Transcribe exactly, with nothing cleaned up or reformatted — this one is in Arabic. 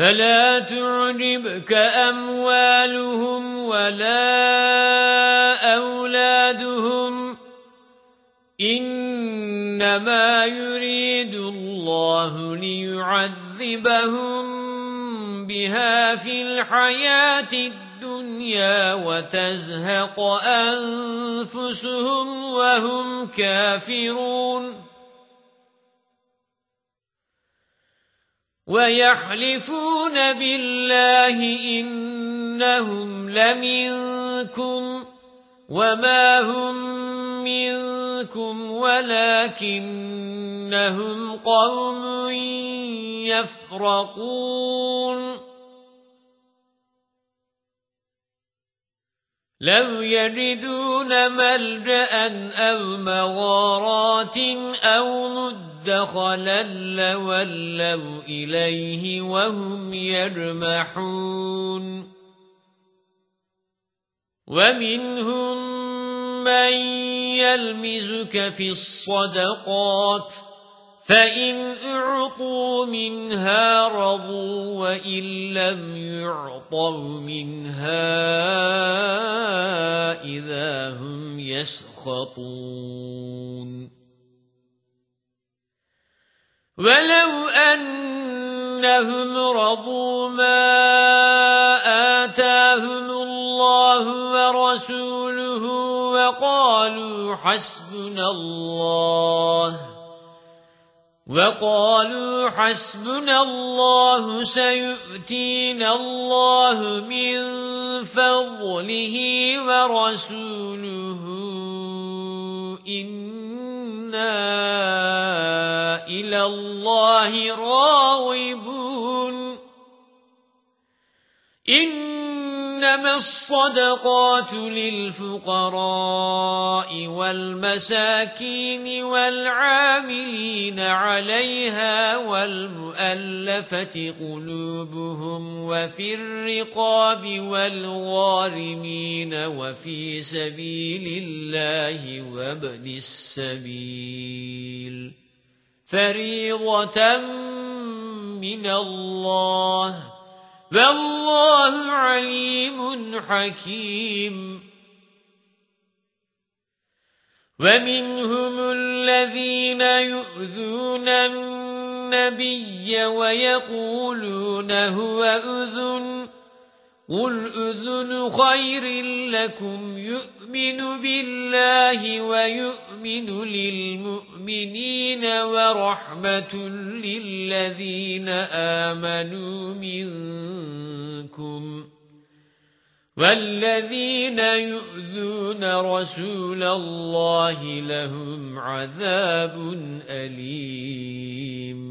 فلا تعجبك أموالهم ولا أولادهم إنما يريد الله ليعذبهم بها في الحياة الدنيا وتزهق أنفسهم وهم كافرون ويحلفون بالله إنهم لمنكم وما هم منكم ولكنهم قوم يفرقون لو يجدون ملجأ أو مغارات أو مدخلا لولوا إليه وهم يجمحون ومنهم من يلمزك في الصدقات فإن أعطوا منها رضوا وإن لم يعطوا منها إذا هم يسخطون ولو أنهم رضوا ما آتاهم الله ورسوله وقالوا حسبنا الله وقالوا حسبنا الله سيؤتينا الله من فضله ورسوله إنا إلى الله راغبون إنما الصدقات للفقراء والمساكين والعاملين عليها والمؤلفة قلوبهم وفي الرقاب والغارمين وفي سبيل الله وابن السبيل فريضة من الله والله عليم حكيم ومنهم الذين يؤذون النبي ويقولون هو أذن قل أذن خير لكم يؤمن بالله ويؤمن للمؤمنين ورحمة للذين آمنوا منكم والذين يؤذون رسول الله لهم عذاب أليم